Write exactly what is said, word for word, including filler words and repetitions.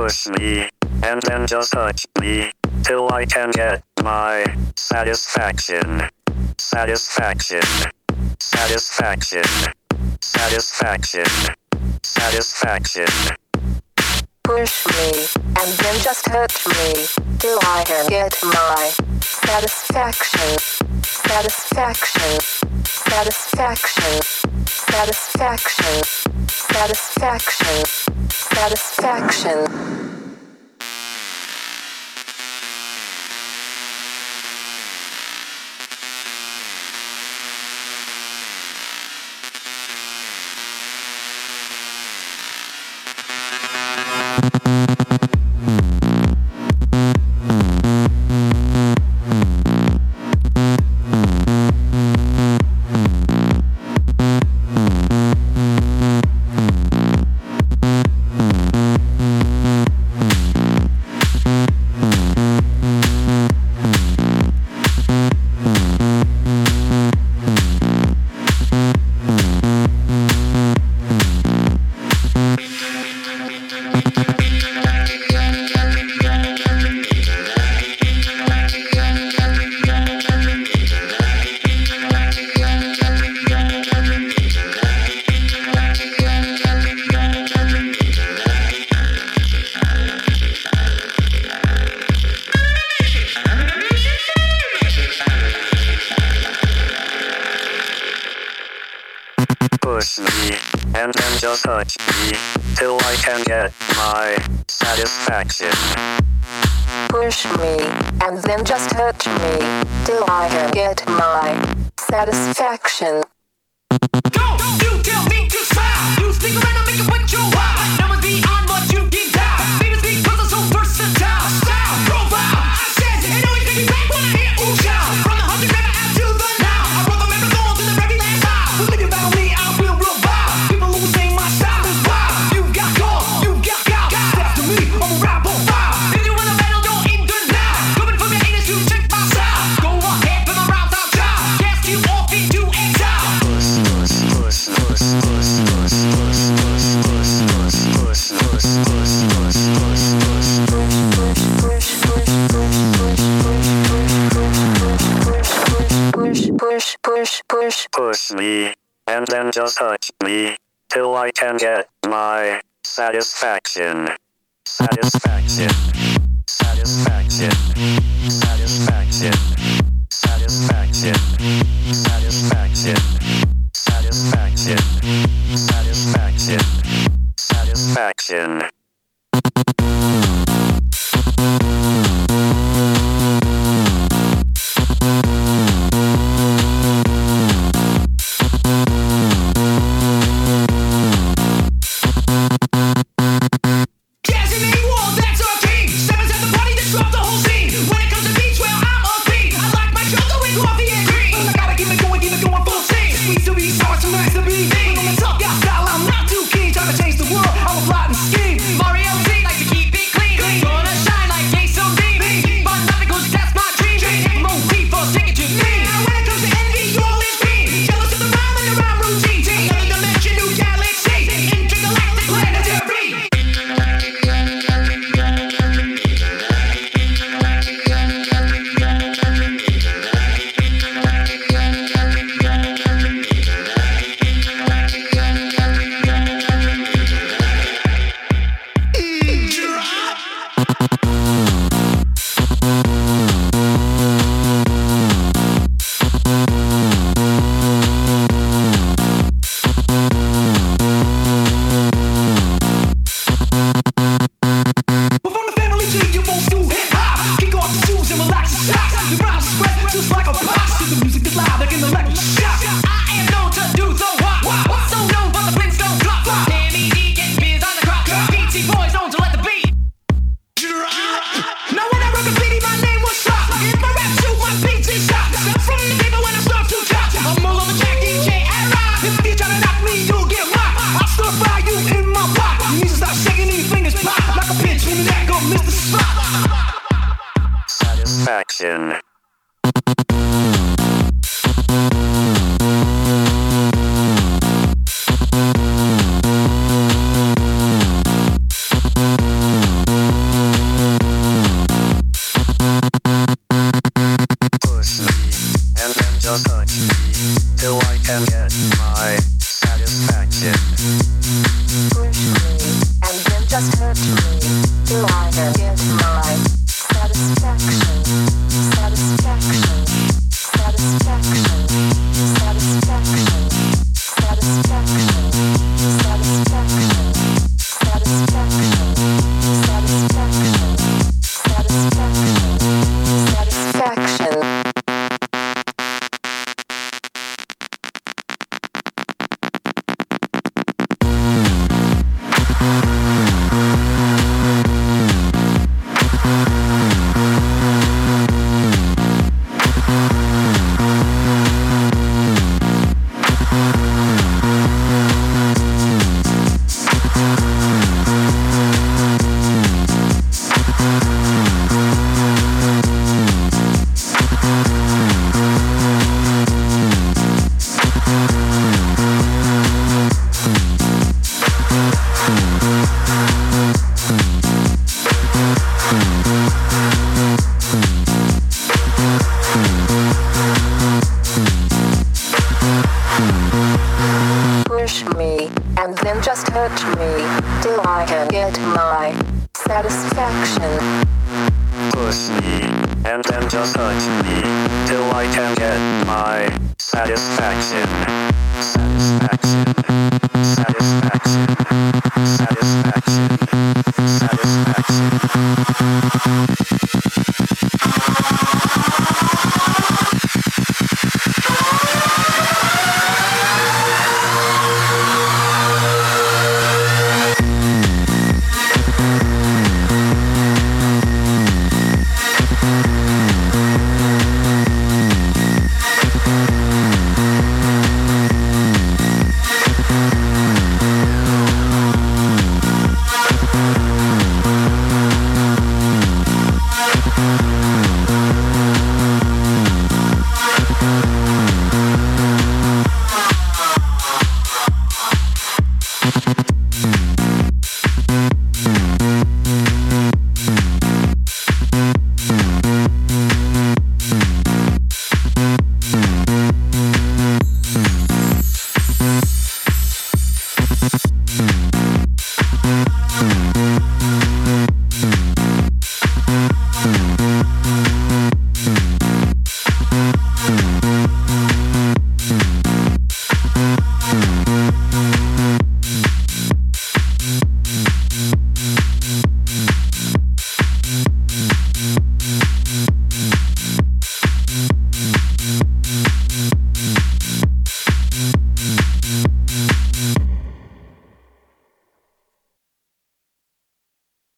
push me, and then just touch me, till I can get my satisfaction. Satisfaction. Satisfaction. Satisfaction. Satisfaction. Push me, and then just touch me, till I can get my satisfaction. Satisfaction. Satisfaction. Satisfaction. Satisfaction. Satisfaction. Push me, and then just touch me, till I can get my satisfaction. Push me, and then just touch me, till I can get my satisfaction. Don't you tell me to stop. You stick around and make it what you want. Now it's beyond what you desire. Famous because I'm so versatile. Style, profile, says it always make me back when I hear ooh shout. From the hundred never out to the now. I brought the marathon to the very last mile. Who think about me? I will revive. People who say my style is wild. You got call, you got got. Step to me, I'm a rap on fire. If you wanna battle, go in the now. Coming from your haters to check my style. Go ahead, put my rounds out, child. Cast you off into exile. Push, push, push, push, push, push, push, push, push, push, push, push, push, push, Push, push, push, push. push me, and then just touch me, till I can get my satisfaction. Satisfaction. Satisfaction. Satisfaction. Satisfaction. Satisfaction. Satisfaction. Satisfaction. Satisfaction. Casimir Wall, that's our team. Sevens at the party, disrupt the whole scene. When it comes to beats, well, I'm a fiend. I like my chocolate with coffee and cream. I gotta keep it going, keep it going full steam. Sweet to be sour, too nice to be mean. On the top, yeah, style, I'm not too keen. Trying to change the world, I'm a plot and scheme. Mario Z, like to keep it clean. Gonna shine like Quesodine. But nothing goes past my dream. More people, take it to me. Now when it comes to envy, you always green. Jealous of the rhyme and the rhyme routine. Another dimension, new galaxy. Intergalactic planetary. But from the family tree, you won't do hip hop. Kick off the shoes and relax the socks. The rhymes spread just like a box. The music is loud like an electric shock. I am known to do the walk. So known for the Flintstone block. Sammy D gets beers on the crop. P T boys on to let the beat drop. Now when I rock a beat, my name was Shop. In my rap shoot, my P T shop. From the people when I start to drop. I'm all over Jack D J and rock. If you try to knock me, you'll get rocked. I'll stir fry you in my pot. You need to stop shaking these fingers pop. Like a pinch when you let go, Mister Spot. Satisfaction. me till I can get my satisfaction. Push me and then just hurt me till I can get my satisfaction. Satisfaction. Satisfaction. Satisfaction. Satisfaction. Satisfaction. Satisfaction. Satisfaction. Satisfaction. Satisfaction. Push me and then just hurt me till I can get my satisfaction. Push me and then just hurt me till I can get my satisfaction. Satisfaction.